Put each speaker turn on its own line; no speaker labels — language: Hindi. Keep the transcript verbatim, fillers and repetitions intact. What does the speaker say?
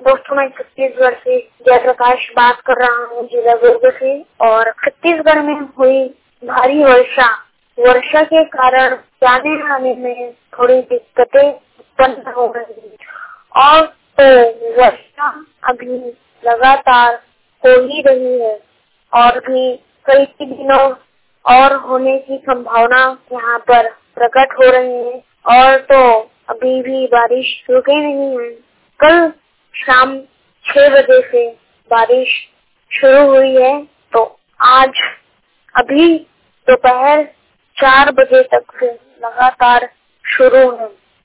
दोस्तों, मैं छत्तीसगढ़ से जयप्रकाश बात कर रहा हूँ, जिला दुर्ग से। और छत्तीसगढ़ में हुई भारी वर्षा वर्षा के कारण जाने आने में थोड़ी दिक्कतें उत्पन्न हो रही है। और तो वर्षा अभी लगातार हो ही रही है और भी कई दिनों और होने की संभावना यहाँ पर प्रकट हो रही है। और तो अभी भी बारिश रुके नहीं है। कल शाम छह बजे से बारिश शुरू हुई है, तो आज अभी दोपहर चार बजे तक से लगातार शुरू है।